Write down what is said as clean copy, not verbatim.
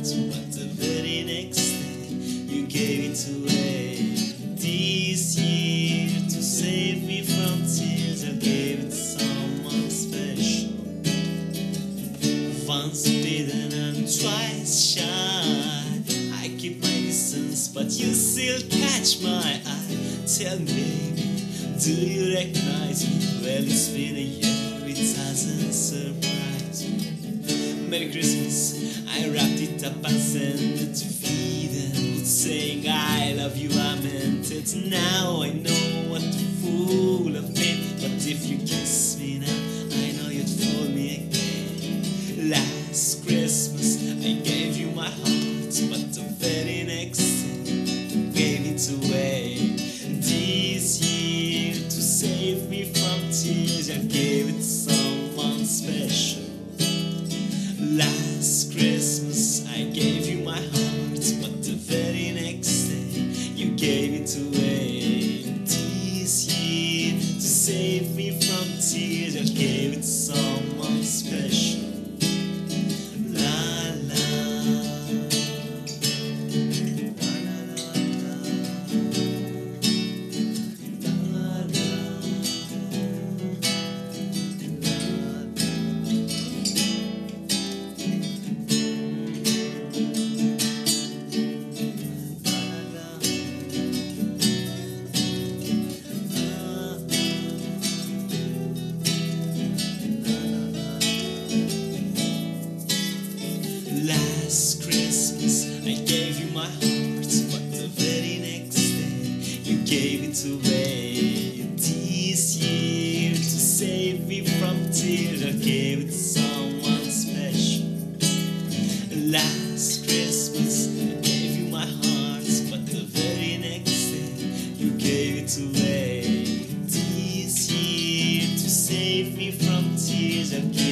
but the very next day you gave it away. This year, to save me from tears, I gave it to someone special. Once bitten and twice shy, I keep my distance, but you still catch my eye. Tell me, baby, do you recognize me? Well, it's been a year, it hasn't surprised me. Merry Christmas, I wrapped it up and sent it to Eden, saying I love you, I meant it. Now I know what a fool I've been, but if you kiss me now, I know you'd fool me again. Last Christmas I gave you my heart, but the very next day gave it away. This year, to save me from tears, I gave it to someone special. Last Christmas I gave you my heart, but the very next day you gave it away. This year, to save me from tears, I gave it to someone special. La la, la la la, la Last Christmas I gave you my heart, but the very next day you gave it away. This year, to save me from tears, I gave it to someone special. Last Christmas I gave you my heart, but the very next day you gave it away. This year, to save me from tears, I gave